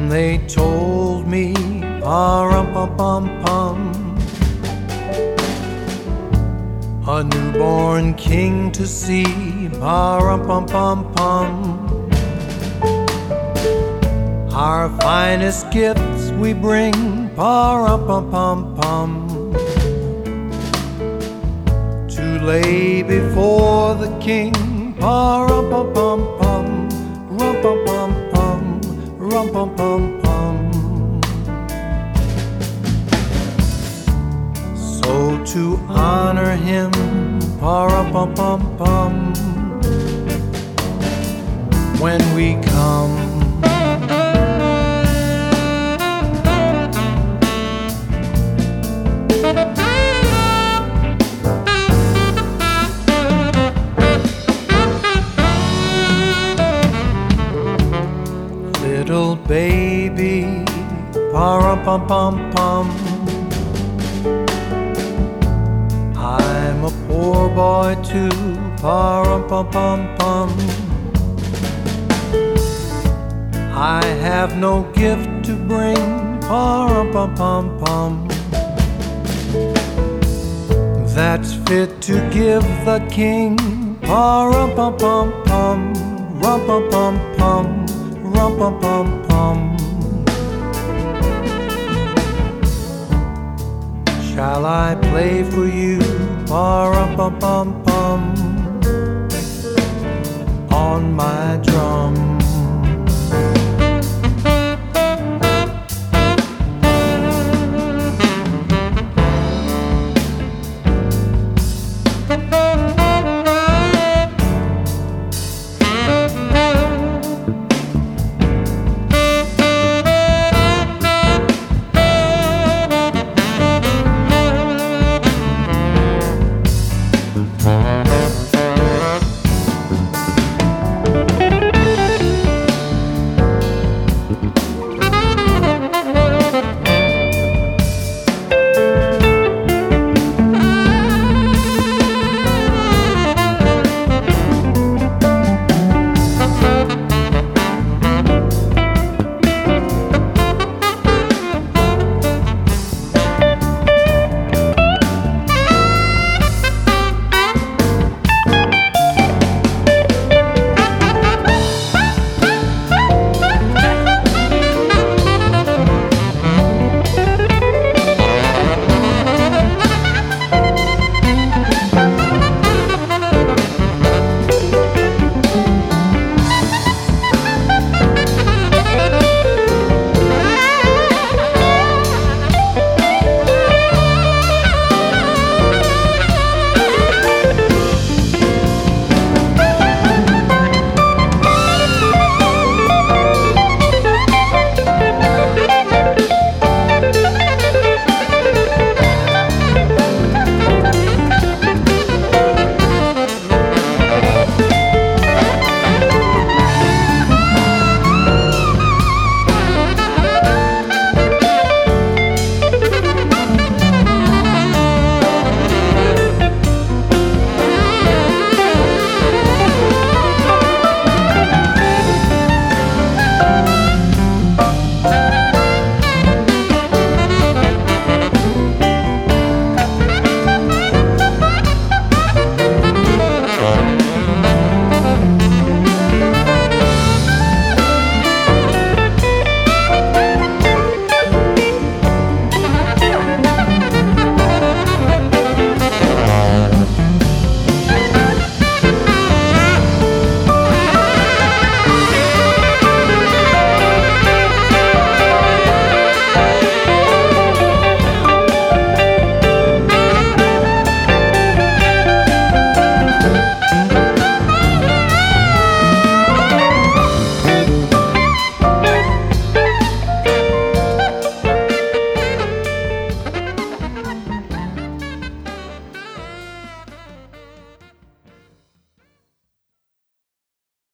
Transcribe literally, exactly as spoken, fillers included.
they told me, pa-rum-pum-pum-pum, a newborn king to see, pa-rum-pum-pum-pum. Our finest gifts we bring, pa-rum-pum-pum-pum, to lay before the king, pa-rum-pum-pum-pum, rum-pum-pum-pum, rum-pum-pum-pum. So to honor him, pa-rum-pum-pum-pum, when we come, little baby, pa-rum-pum-pum-pum, I'm a poor boy too, pa-rum-pum-pum-pum. I have no gift to bring, pa-rum-pum-pum-pum, that's fit to give the king, pa-rum-pum-pum-pum, rum-pum-pum-pum, rum-pum-pum-pum. Shall I play for you, pa-rum-pum-pum-pum, on my drum?